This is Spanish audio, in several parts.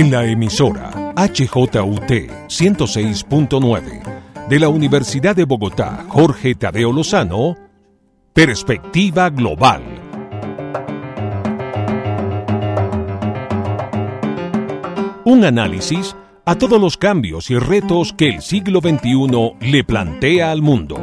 En la emisora HJUT 106.9 de la Universidad de Bogotá, Jorge Tadeo Lozano, Perspectiva Global. Un análisis a todos los cambios y retos que el siglo XXI le plantea al mundo.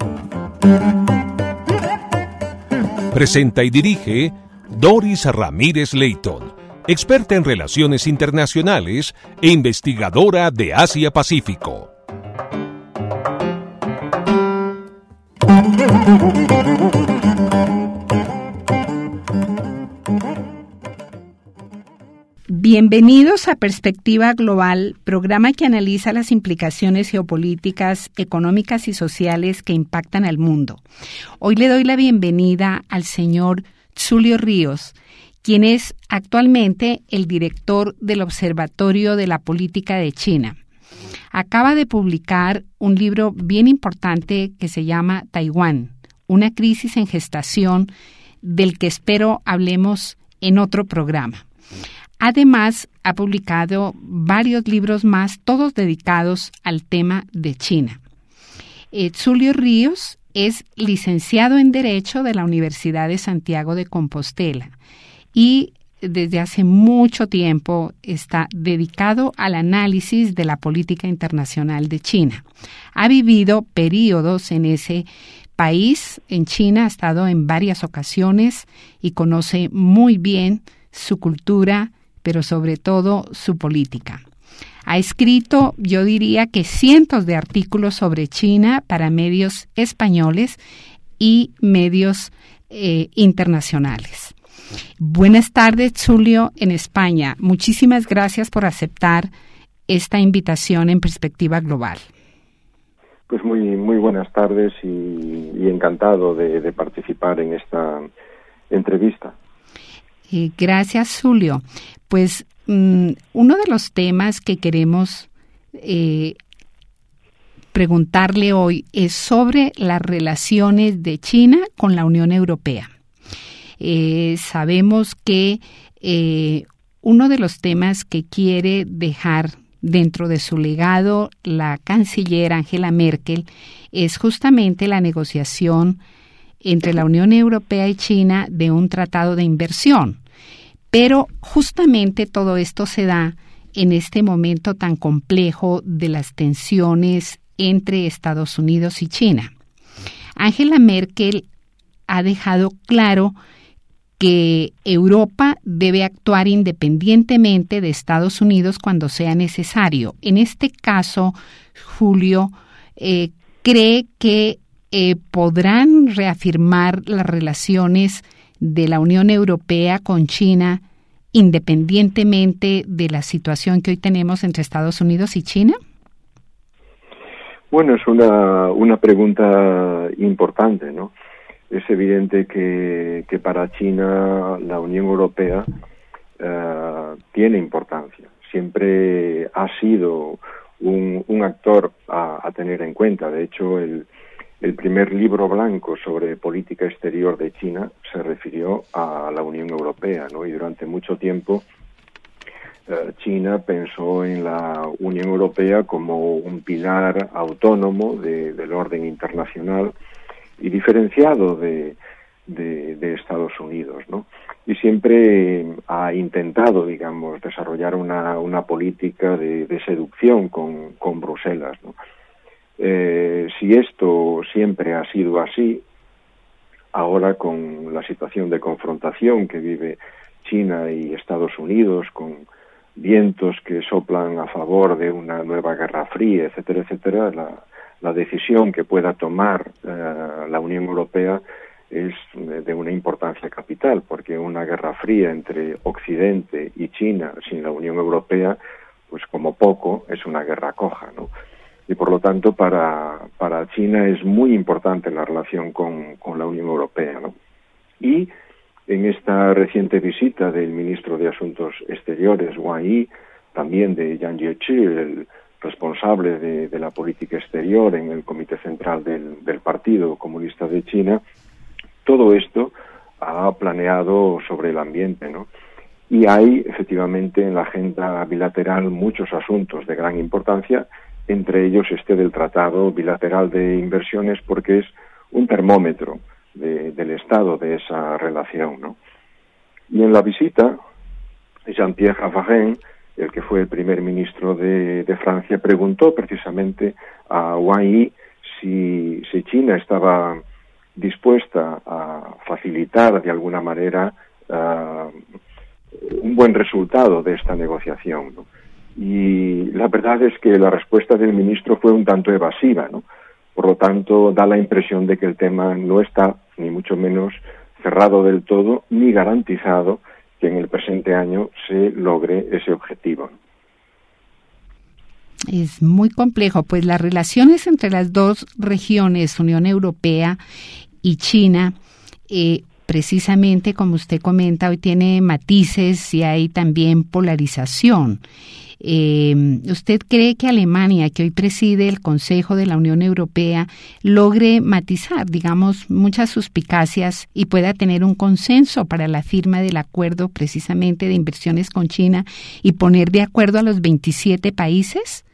Presenta y dirige Doris Ramírez Leighton, experta en relaciones internacionales e investigadora de Asia-Pacífico. Bienvenidos a Perspectiva Global, programa que analiza las implicaciones geopolíticas, económicas y sociales que impactan al mundo. Hoy le doy la bienvenida al señor Tulio Ríos, quien es actualmente el director del Observatorio de la Política de China. Acaba de publicar un libro bien importante que se llama Taiwán, una crisis en gestación, del que espero hablemos en otro programa. Además, ha publicado varios libros más, todos dedicados al tema de China. Tulio Ríos es licenciado en Derecho de la Universidad de Santiago de Compostela y desde hace mucho tiempo está dedicado al análisis de la política internacional de China. Ha vivido periodos en ese país, en China, ha estado en varias ocasiones y conoce muy bien su cultura, pero sobre todo su política. Ha escrito, yo diría que cientos de artículos sobre China para medios españoles y medios internacionales. Buenas tardes, Tulio, en España. Muchísimas gracias por aceptar esta invitación en Perspectiva Global. Pues muy buenas tardes y encantado de participar en esta entrevista. Gracias, Tulio. Pues uno de los temas que queremos preguntarle hoy es sobre las relaciones de China con la Unión Europea. Sabemos que uno de los temas que quiere dejar dentro de su legado la canciller Angela Merkel es justamente la negociación entre la Unión Europea y China de un tratado de inversión. Pero justamente todo esto se da en este momento tan complejo de las tensiones entre Estados Unidos y China. Angela Merkel ha dejado claro que Europa debe actuar independientemente de Estados Unidos cuando sea necesario. En este caso, Julio, cree que podrán reafirmar las relaciones de la Unión Europea con China independientemente de la situación que hoy tenemos entre Estados Unidos y China? Bueno, es una pregunta importante, ¿no? Es evidente que para China la Unión Europea tiene importancia. Siempre ha sido un actor a tener en cuenta. De hecho, el primer libro blanco sobre política exterior de China se refirió a la Unión Europea, ¿no? Y durante mucho tiempo China pensó en la Unión Europea como un pilar autónomo del orden internacional y diferenciado de Estados Unidos, ¿no? Y siempre ha intentado, digamos, desarrollar una política de seducción con Bruselas, ¿no? Si esto siempre ha sido así, ahora con la situación de confrontación que vive China y Estados Unidos, con vientos que soplan a favor de una nueva guerra fría, etcétera, etcétera, la decisión que pueda tomar la Unión Europea es de una importancia capital, porque una guerra fría entre Occidente y China sin la Unión Europea, pues como poco es una guerra coja, ¿no? Y por lo tanto para China es muy importante la relación con la Unión Europea, ¿no? Y en esta reciente visita del ministro de Asuntos Exteriores, Wang Yi, también de Yang Jiechi, el responsable de la política exterior en el Comité Central del Partido Comunista de China, todo esto ha planeado sobre el ambiente, ¿no? Y hay, efectivamente, en la agenda bilateral muchos asuntos de gran importancia, entre ellos este del Tratado Bilateral de Inversiones, porque es un termómetro del estado de esa relación, ¿no? Y en la visita, Jean-Pierre Raffarin, el que fue el primer ministro de Francia, preguntó precisamente a Wang Yi si China estaba dispuesta a facilitar de alguna manera un buen resultado de esta negociación, ¿no? Y la verdad es que la respuesta del ministro fue un tanto evasiva, ¿no? Por lo tanto, da la impresión de que el tema no está, ni mucho menos, cerrado del todo, ni garantizado que en el presente año se logre ese objetivo. Es muy complejo, pues las relaciones entre las dos regiones, Unión Europea y China, precisamente como usted comenta, hoy tiene matices y hay también polarización. ¿Usted cree que Alemania, que hoy preside el Consejo de la Unión Europea, logre matizar, digamos, muchas suspicacias y pueda tener un consenso para la firma del acuerdo precisamente de inversiones con China y poner de acuerdo a los 27 países?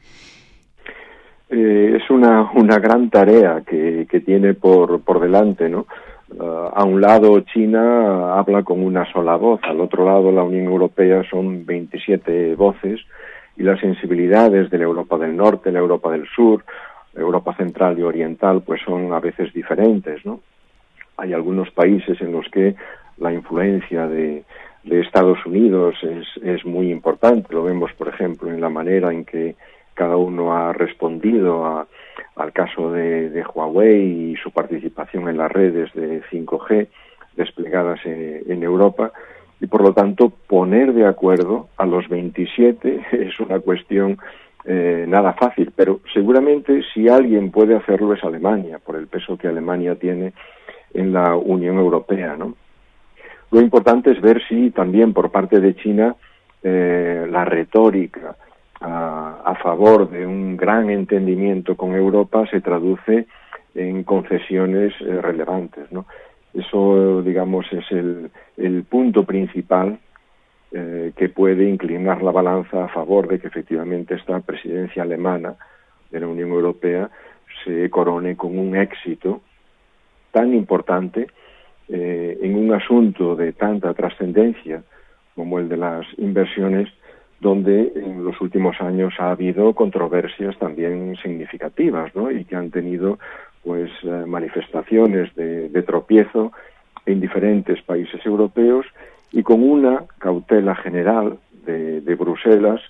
Es una gran tarea que tiene por delante, ¿no? A un lado China habla con una sola voz, al otro lado la Unión Europea son 27 voces, y las sensibilidades de la Europa del Norte, la Europa del Sur, la Europa Central y Oriental, pues son a veces diferentes, ¿no? Hay algunos países en los que la influencia de Estados Unidos es muy importante. Lo vemos, por ejemplo, en la manera en que cada uno ha respondido al caso de Huawei y su participación en las redes de 5G desplegadas en Europa. Y por lo tanto, poner de acuerdo a los 27 es una cuestión nada fácil, pero seguramente si alguien puede hacerlo es Alemania, por el peso que Alemania tiene en la Unión Europea, ¿no? Lo importante es ver si también por parte de China la retórica a favor de un gran entendimiento con Europa se traduce en concesiones relevantes, ¿no? Eso, digamos, es el punto principal que puede inclinar la balanza a favor de que efectivamente esta presidencia alemana de la Unión Europea se corone con un éxito tan importante en un asunto de tanta trascendencia como el de las inversiones, donde en los últimos años ha habido controversias también significativas, ¿no? Y que han tenido pues manifestaciones de tropiezo en diferentes países europeos y con una cautela general de Bruselas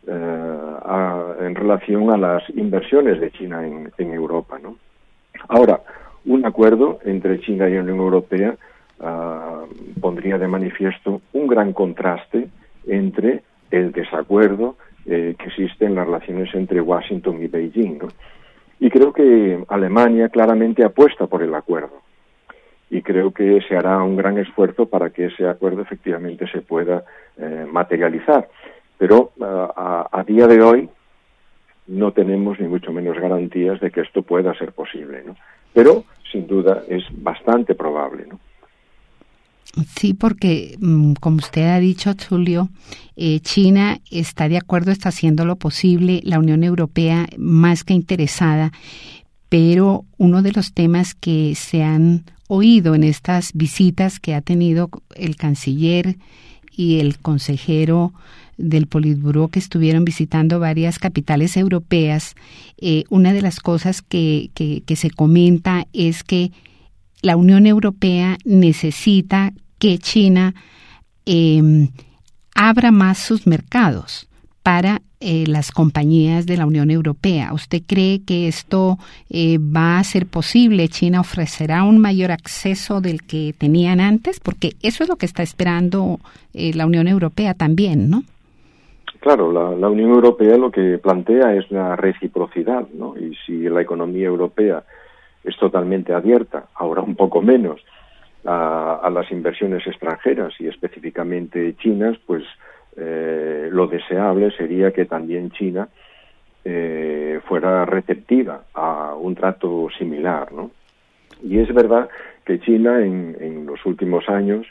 en relación a las inversiones de China en Europa, ¿no? Ahora, un acuerdo entre China y la Unión Europea pondría de manifiesto un gran contraste entre el desacuerdo que existe en las relaciones entre Washington y Beijing, ¿no? Y creo que Alemania claramente apuesta por el acuerdo. Y creo que se hará un gran esfuerzo para que ese acuerdo efectivamente se pueda materializar. Pero a día de hoy no tenemos ni mucho menos garantías de que esto pueda ser posible, ¿no? Pero, sin duda, es bastante probable, ¿no? Sí, porque, como usted ha dicho, Tulio, China está de acuerdo, está haciendo lo posible, la Unión Europea más que interesada, pero uno de los temas que se han oído en estas visitas que ha tenido el canciller y el consejero del Politburó que estuvieron visitando varias capitales europeas, una de las cosas que se comenta es que la Unión Europea necesita que China abra más sus mercados para las compañías de la Unión Europea. ¿Usted cree que esto va a ser posible? ¿China ofrecerá un mayor acceso del que tenían antes? Porque eso es lo que está esperando la Unión Europea también, ¿no? Claro, la Unión Europea lo que plantea es la reciprocidad, ¿no? Y si la economía europea es totalmente abierta, ahora un poco menos, a las inversiones extranjeras y específicamente chinas, pues lo deseable sería que también China fuera receptiva a un trato similar, ¿no? Y es verdad que China en los últimos años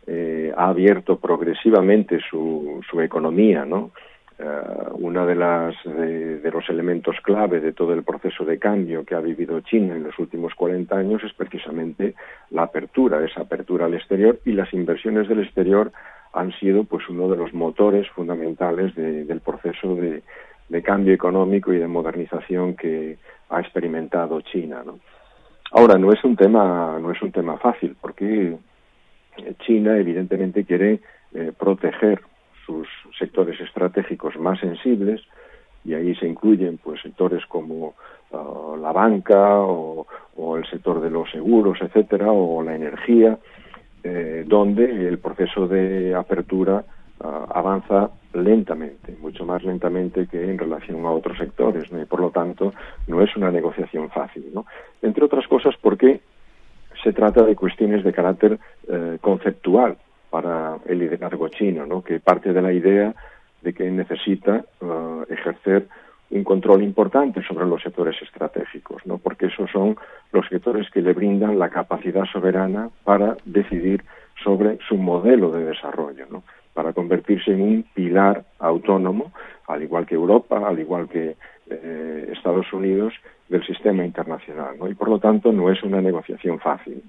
ha abierto progresivamente su economía, ¿no? Uno de los elementos clave de todo el proceso de cambio que ha vivido China en los últimos 40 años es precisamente la apertura, esa apertura al exterior, y las inversiones del exterior han sido pues uno de los motores fundamentales del proceso de cambio económico y de modernización que ha experimentado China, ¿no? Ahora, no es un tema fácil, porque China evidentemente quiere proteger sus sectores estratégicos más sensibles, y ahí se incluyen pues sectores como la banca o el sector de los seguros, etcétera, o la energía, donde el proceso de apertura avanza lentamente, mucho más lentamente que en relación a otros sectores, ¿no? Y por lo tanto no es una negociación fácil, ¿no? Entre otras cosas porque se trata de cuestiones de carácter conceptual para el liderazgo chino, ¿no? Que parte de la idea de que necesita ejercer un control importante sobre los sectores estratégicos, ¿no? Porque esos son los sectores que le brindan la capacidad soberana para decidir sobre su modelo de desarrollo, ¿no? Para convertirse en un pilar autónomo, al igual que Europa, al igual que Estados Unidos, del sistema internacional, ¿no? Y por lo tanto no es una negociación fácil.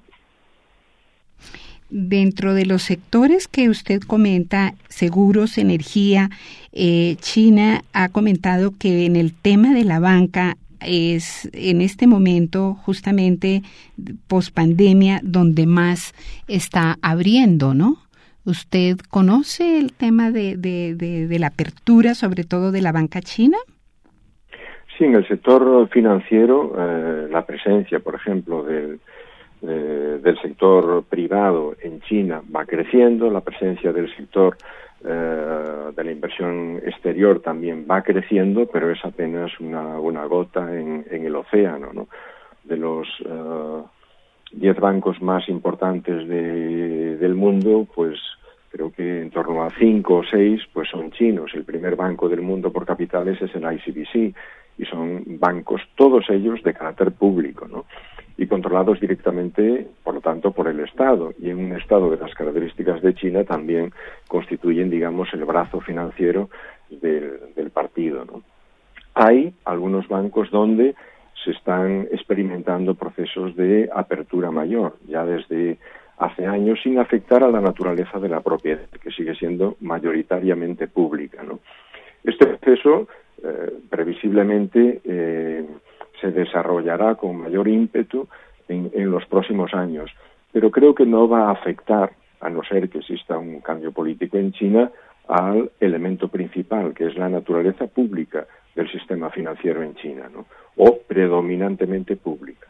Dentro de los sectores que usted comenta, seguros, energía, China ha comentado que en el tema de la banca es en este momento justamente pospandemia donde más está abriendo, ¿no? ¿Usted conoce el tema de la apertura, sobre todo de la banca china? Sí, en el sector financiero, la presencia, por ejemplo, del sector privado en China va creciendo, la presencia del sector de la inversión exterior también va creciendo, pero es apenas una gota en el océano, ¿no? De los 10 bancos más importantes del mundo, pues creo que en torno a 5 o 6 pues son chinos. El primer banco del mundo por capitales es el ICBC, y son bancos, todos ellos de carácter público, ¿no? Y controlados directamente, por lo tanto, por el Estado. Y en un Estado de las características de China también constituyen, digamos, el brazo financiero del partido, ¿no? Hay algunos bancos donde se están experimentando procesos de apertura mayor, ya desde hace años, sin afectar a la naturaleza de la propiedad, que sigue siendo mayoritariamente pública, ¿no? Este proceso previsiblemente se desarrollará con mayor ímpetu en los próximos años, pero creo que no va a afectar, a no ser que exista un cambio político en China, al elemento principal, que es la naturaleza pública del sistema financiero en China, ¿no? O predominantemente pública.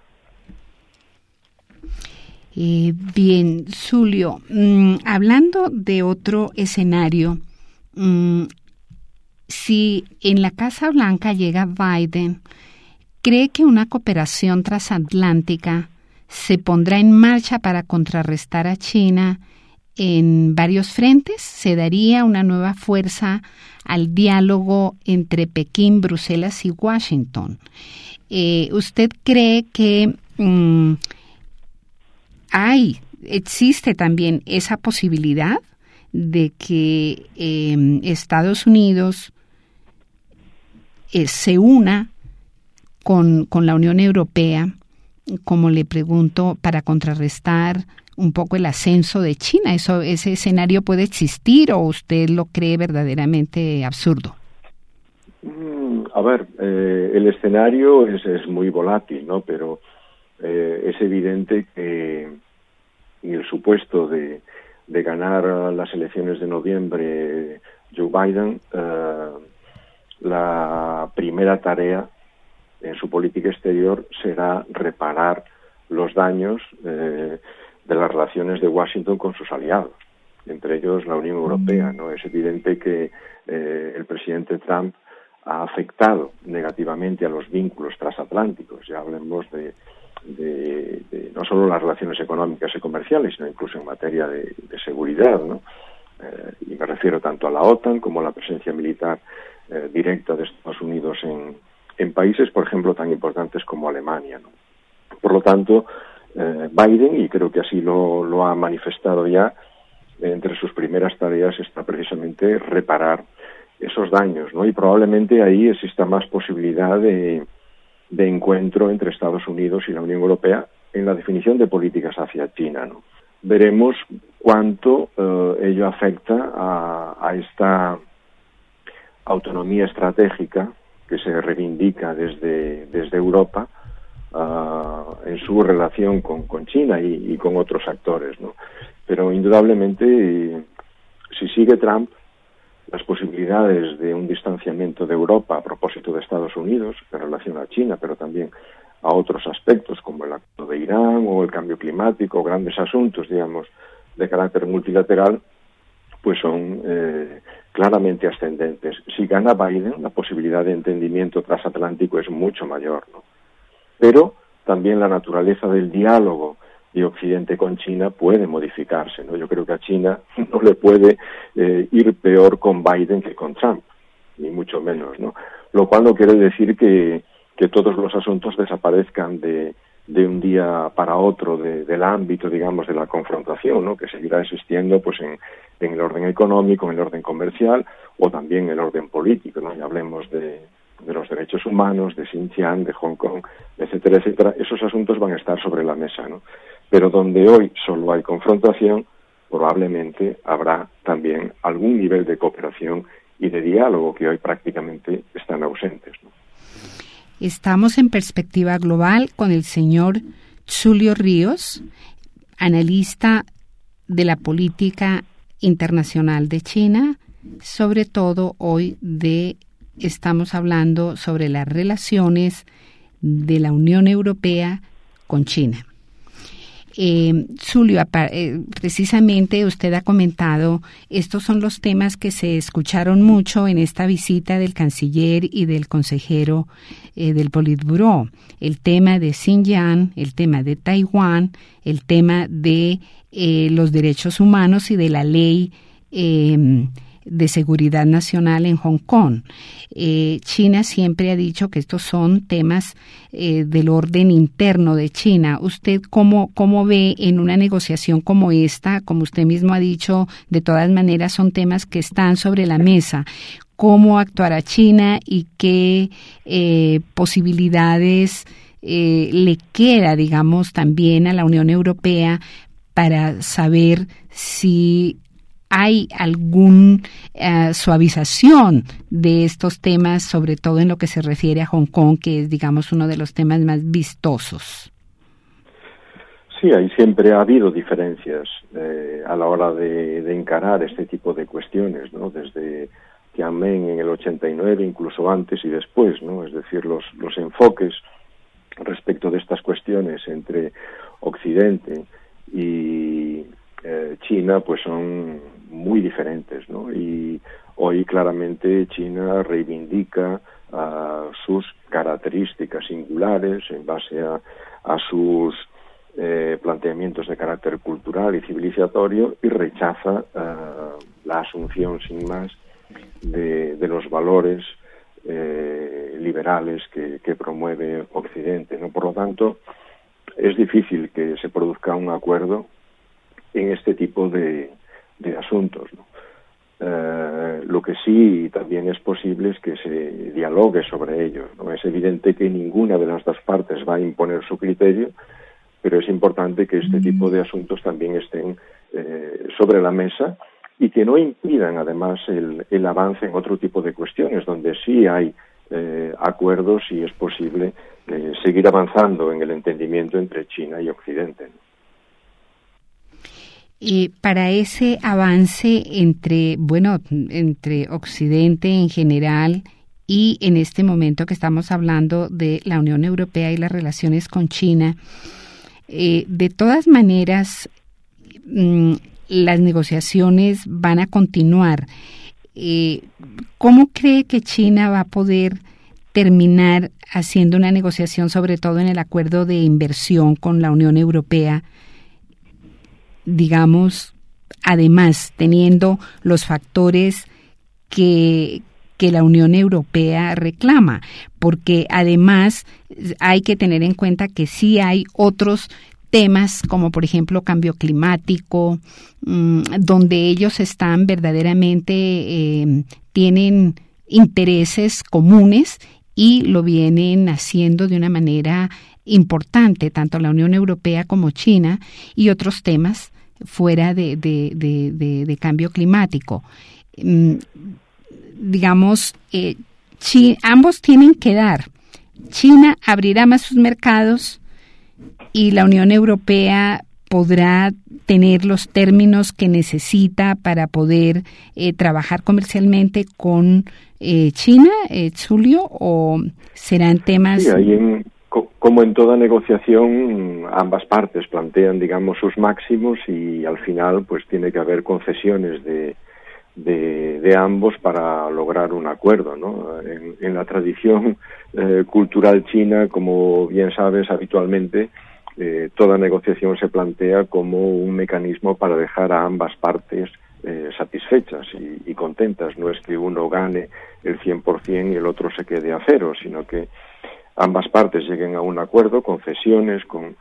Bien, Zulio, hablando de otro escenario, si en la Casa Blanca llega Biden, ¿cree que una cooperación transatlántica se pondrá en marcha para contrarrestar a China en varios frentes? ¿Se daría una nueva fuerza al diálogo entre Pekín, Bruselas y Washington? ¿Usted cree que existe también esa posibilidad de que Estados Unidos se una con la Unión Europea, como le pregunto, para contrarrestar un poco el ascenso de China? ¿Ese escenario puede existir o usted lo cree verdaderamente absurdo? A ver, el escenario es muy volátil, ¿no? Pero es evidente que en el supuesto de ganar las elecciones de noviembre Joe Biden, la primera tarea en su política exterior será reparar los daños de las relaciones de Washington con sus aliados, entre ellos la Unión Europea, ¿no? Es evidente que el presidente Trump ha afectado negativamente a los vínculos transatlánticos. Ya hablemos de no solo las relaciones económicas y comerciales, sino incluso en materia de seguridad, ¿no? Y me refiero tanto a la OTAN como a la presencia militar directa de Estados Unidos en países, por ejemplo, tan importantes como Alemania, ¿no? Por lo tanto, Biden, y creo que así lo ha manifestado ya, entre sus primeras tareas está precisamente reparar esos daños, ¿no? Y probablemente ahí exista más posibilidad de encuentro entre Estados Unidos y la Unión Europea en la definición de políticas hacia China, ¿no? Veremos cuánto ello afecta a esta autonomía estratégica que se reivindica desde Europa en su relación con China y con otros actores, ¿no? Pero indudablemente, si sigue Trump, las posibilidades de un distanciamiento de Europa a propósito de Estados Unidos en relación a China, pero también a otros aspectos como el acto de Irán o el cambio climático, grandes asuntos, digamos, de carácter multilateral, pues son claramente ascendentes. Si gana Biden, la posibilidad de entendimiento transatlántico es mucho mayor, ¿no? Pero también la naturaleza del diálogo de Occidente con China puede modificarse, ¿no? Yo creo que a China no le puede ir peor con Biden que con Trump, ni mucho menos, ¿no? Lo cual no quiere decir que todos los asuntos desaparezcan de un día para otro del ámbito, digamos, de la confrontación, ¿no? Que seguirá existiendo pues en el orden económico, en el orden comercial o también en el orden político, ¿no? Ya hablemos de los derechos humanos, de Xinjiang, de Hong Kong, etcétera, etcétera. Esos asuntos van a estar sobre la mesa, ¿no? Pero donde hoy solo hay confrontación, probablemente habrá también algún nivel de cooperación y de diálogo que hoy prácticamente están ausentes, ¿no? Estamos en Perspectiva Global con el señor Zulio Ríos, analista de la política internacional de China. Sobre todo hoy estamos hablando sobre las relaciones de la Unión Europea con China. Zulio, precisamente usted ha comentado, estos son los temas que se escucharon mucho en esta visita del canciller y del consejero del Politburó. El tema de Xinjiang, el tema de Taiwán, el tema de los derechos humanos y de la ley de seguridad nacional en Hong Kong. China siempre ha dicho que estos son temas del orden interno de China. ¿Usted cómo ve en una negociación como esta? Como usted mismo ha dicho, de todas maneras son temas que están sobre la mesa. ¿Cómo actuará China y qué posibilidades le queda, digamos, también a la Unión Europea para saber si hay alguna suavización de estos temas, sobre todo en lo que se refiere a Hong Kong, que es, digamos, uno de los temas más vistosos? Sí, ahí siempre ha habido diferencias a la hora de encarar este tipo de cuestiones, ¿no? Desde Tiananmen en el 89, incluso antes y después, ¿no? Es decir, los enfoques respecto de estas cuestiones entre Occidente y China, pues son muy diferentes, ¿no? Y hoy claramente China reivindica sus características singulares en base a sus planteamientos de carácter cultural y civilizatorio y rechaza la asunción sin más de los valores liberales que promueve Occidente, ¿no? Por lo tanto, es difícil que se produzca un acuerdo en este tipo de asuntos, ¿no? Lo que sí también es posible es que se dialogue sobre ello, ¿no? Es evidente que ninguna de las dos partes va a imponer su criterio, pero es importante que este tipo de asuntos también estén sobre la mesa y que no impidan además el avance en otro tipo de cuestiones donde sí hay acuerdos y es posible seguir avanzando en el entendimiento entre China y Occidente, ¿no? Y para ese avance entre Occidente en general y en este momento que estamos hablando de la Unión Europea y las relaciones con China, de todas maneras, las negociaciones van a continuar. ¿Cómo cree que China va a poder terminar haciendo una negociación, sobre todo en el acuerdo de inversión con la Unión Europea? Digamos, además, teniendo los factores que la Unión Europea reclama, porque además hay que tener en cuenta que sí hay otros temas como por ejemplo cambio climático, donde ellos están verdaderamente, tienen intereses comunes y lo vienen haciendo de una manera importante, tanto la Unión Europea como China, y otros temas fuera de cambio climático. Digamos, ambos tienen que dar. China abrirá más sus mercados y la Unión Europea podrá tener los términos que necesita para poder trabajar comercialmente con China, Julio, o serán temas... Sí, ahí como en toda negociación, ambas partes plantean, digamos, sus máximos y al final pues tiene que haber concesiones de ambos para lograr un acuerdo, ¿no? En la tradición cultural china, como bien sabes, habitualmente toda negociación se plantea como un mecanismo para dejar a ambas partes satisfechas y contentas. No es que uno gane el 100% y el otro se quede a cero, sino que ambas partes lleguen a un acuerdo, concesiones, con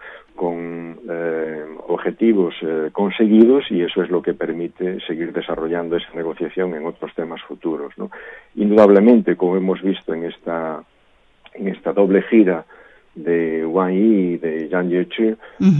objetivos conseguidos, y eso es lo que permite seguir desarrollando esa negociación en otros temas futuros, ¿no? Indudablemente, como hemos visto en esta doble gira de Wang Yi y de Yang Jiechi,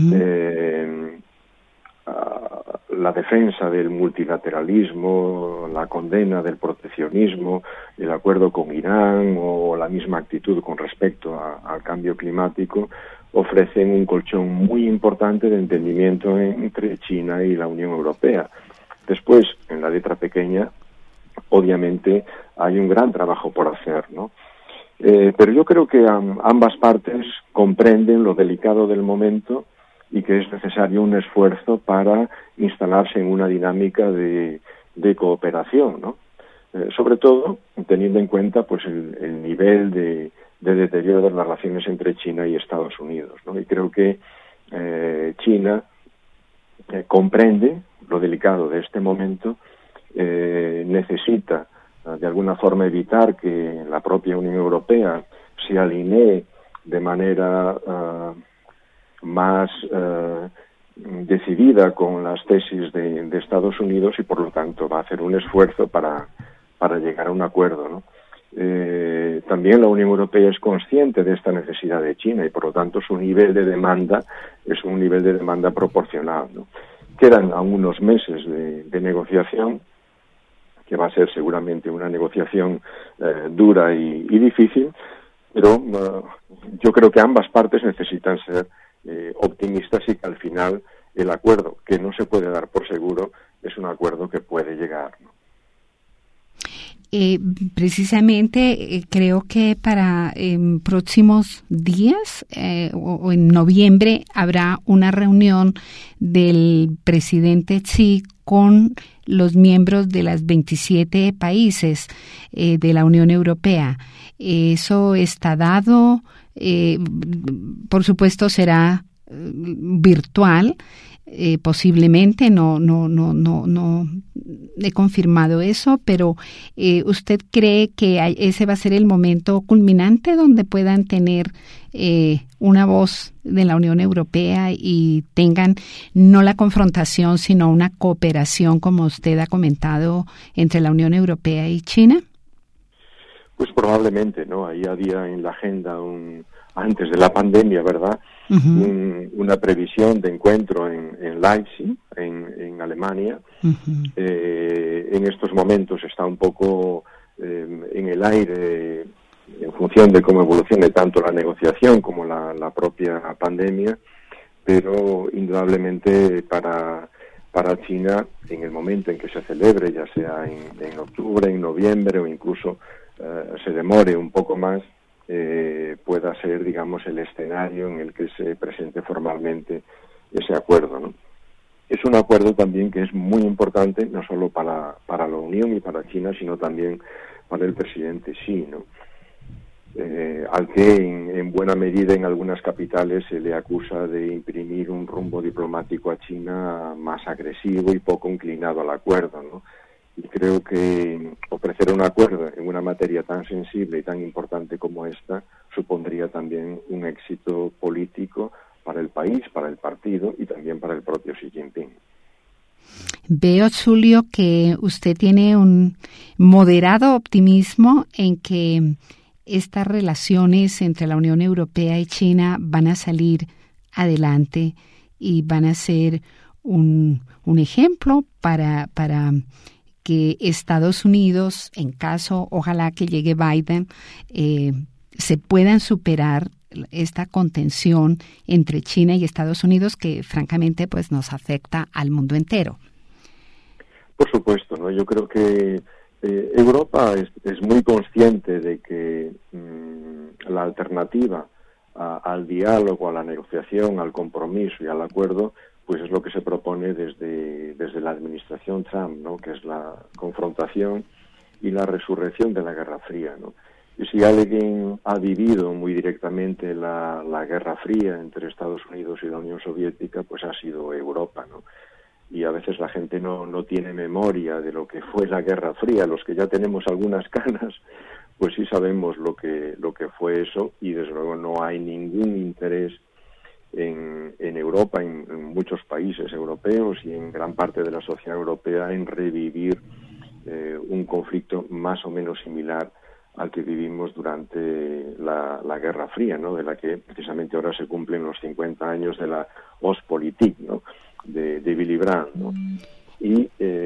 la defensa del multilateralismo, la condena del proteccionismo, el acuerdo con Irán o la misma actitud con respecto al cambio climático ofrecen un colchón muy importante de entendimiento entre China y la Unión Europea. Después, en la letra pequeña, obviamente hay un gran trabajo por hacer, ¿no? Pero yo creo que ambas partes comprenden lo delicado del momento y que es necesario un esfuerzo para instalarse en una dinámica de cooperación, ¿no? Sobre todo teniendo en cuenta pues el nivel de deterioro de las relaciones entre China y Estados Unidos, ¿no? Y creo que China comprende lo delicado de este momento, necesita de alguna forma evitar que la propia Unión Europea se alinee de manera más decidida con las tesis de Estados Unidos, y por lo tanto va a hacer un esfuerzo para llegar a un acuerdo, ¿no? También la Unión Europea es consciente de esta necesidad de China y por lo tanto su nivel de demanda es un nivel de demanda proporcional, ¿no? Quedan aún unos meses de negociación, que va a ser seguramente una negociación dura y difícil, pero yo creo que ambas partes necesitan ser optimistas y que al final el acuerdo, que no se puede dar por seguro, es un acuerdo que puede llegar, ¿no? Precisamente creo que para próximos días o en noviembre habrá una reunión del presidente Xi con los miembros de las 27 países de la Unión Europea. Eso está dado, por supuesto será virtual. Posiblemente no he confirmado eso, pero ¿usted cree que ese va a ser el momento culminante donde puedan tener una voz de la Unión Europea y tengan no la confrontación sino una cooperación, como usted ha comentado, entre la Unión Europea y China? Pues probablemente, ¿no? Ahí había en la agenda antes de la pandemia, ¿verdad? Una previsión de encuentro en Leipzig, en Alemania. En estos momentos está un poco en el aire en función de cómo evolucione tanto la negociación como la propia pandemia, pero indudablemente para China, en el momento en que se celebre, ya sea en octubre, en noviembre o incluso se demore un poco más, pueda ser, digamos, el escenario en el que se presente formalmente ese acuerdo, ¿no? Es un acuerdo también que es muy importante, no solo para la Unión y para China, sino también para el presidente Xi, ¿no? Al que en buena medida en algunas capitales se le acusa de imprimir un rumbo diplomático a China más agresivo y poco inclinado al acuerdo, ¿no? Y creo que ofrecer un acuerdo en una materia tan sensible y tan importante como esta supondría también un éxito político para el país, para el partido y también para el propio Xi Jinping. Veo, Zulio, que usted tiene un moderado optimismo en que estas relaciones entre la Unión Europea y China van a salir adelante y van a ser un ejemplo para que Estados Unidos, en caso, ojalá que llegue Biden, se puedan superar esta contención entre China y Estados Unidos que francamente pues nos afecta al mundo entero. Por supuesto, ¿no? Yo creo que Europa es muy consciente de que la alternativa al diálogo, a la negociación, al compromiso y al acuerdo, pues es lo que se propone desde la administración Trump, ¿no? Que es la confrontación y la resurrección de la Guerra Fría, ¿no? Y si alguien ha vivido muy directamente la Guerra Fría entre Estados Unidos y la Unión Soviética, pues ha sido Europa, ¿no? Y a veces la gente no tiene memoria de lo que fue la Guerra Fría. Los que ya tenemos algunas canas, pues sí sabemos lo que fue eso, y desde luego no hay ningún interés en Europa, en muchos países europeos y en gran parte de la sociedad europea, en revivir un conflicto más o menos similar al que vivimos durante la Guerra Fría, ¿no? De la que precisamente ahora se cumplen los 50 años de la Ostpolitik, ¿no? De Willy Brandt, ¿no? Y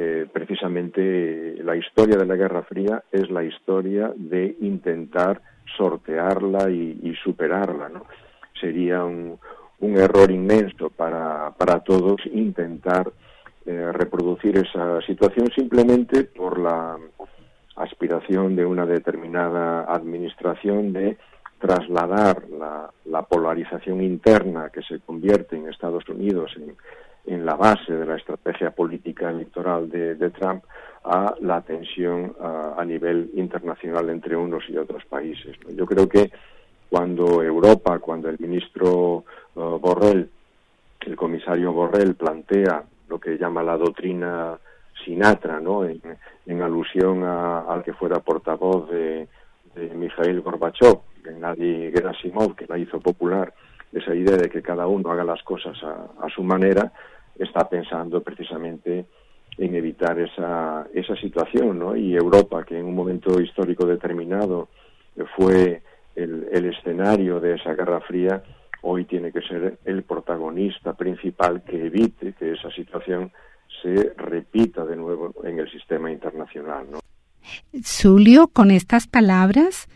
precisamente la historia de la Guerra Fría es la historia de intentar sortearla y superarla, ¿no? Sería un error inmenso para todos intentar reproducir esa situación simplemente por la aspiración de una determinada administración de trasladar la polarización interna que se convierte en Estados Unidos en la base de la estrategia política electoral de Trump a la tensión a nivel internacional entre unos y otros países, ¿no? Yo creo que cuando el ministro Borrell, el comisario Borrell, plantea lo que llama la doctrina Sinatra, ¿no? En alusión al que fuera portavoz de Mikhail Gorbachev, Gennady Gerasimov, que la hizo popular, esa idea de que cada uno haga las cosas a su manera, está pensando precisamente en evitar esa situación, ¿no? Y Europa, que en un momento histórico determinado fue el escenario de esa Guerra Fría, hoy tiene que ser el protagonista principal que evite que esa situación se repita de nuevo en el sistema internacional, ¿no? Zulio, con estas palabras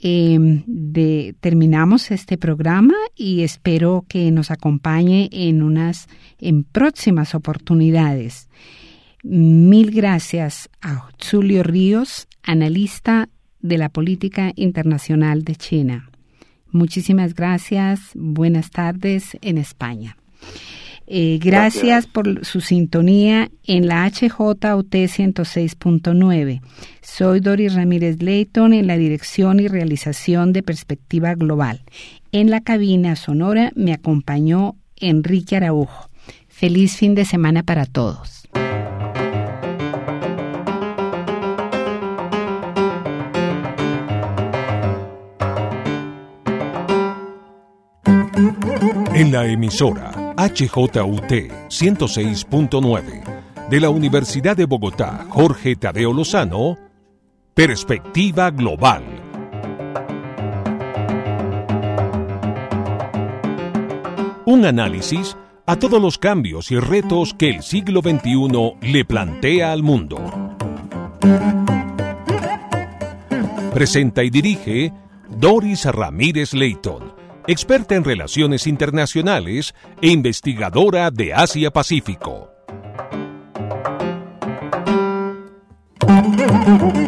terminamos este programa y espero que nos acompañe en próximas oportunidades. Mil gracias a Zulio Ríos, analista de la política internacional de China. Muchísimas gracias. Buenas tardes en España. Gracias por su sintonía en la HJUT 106.9. Soy Doris Ramírez Leighton en la dirección y realización de Perspectiva Global. En la cabina sonora me acompañó Enrique Araujo. Feliz fin de semana para todos. En la emisora HJUT 106.9 de la Universidad de Bogotá, Jorge Tadeo Lozano, Perspectiva Global. Un análisis a todos los cambios y retos que el siglo XXI le plantea al mundo. Presenta y dirige Doris Ramírez Leighton, experta en relaciones internacionales e investigadora de Asia-Pacífico.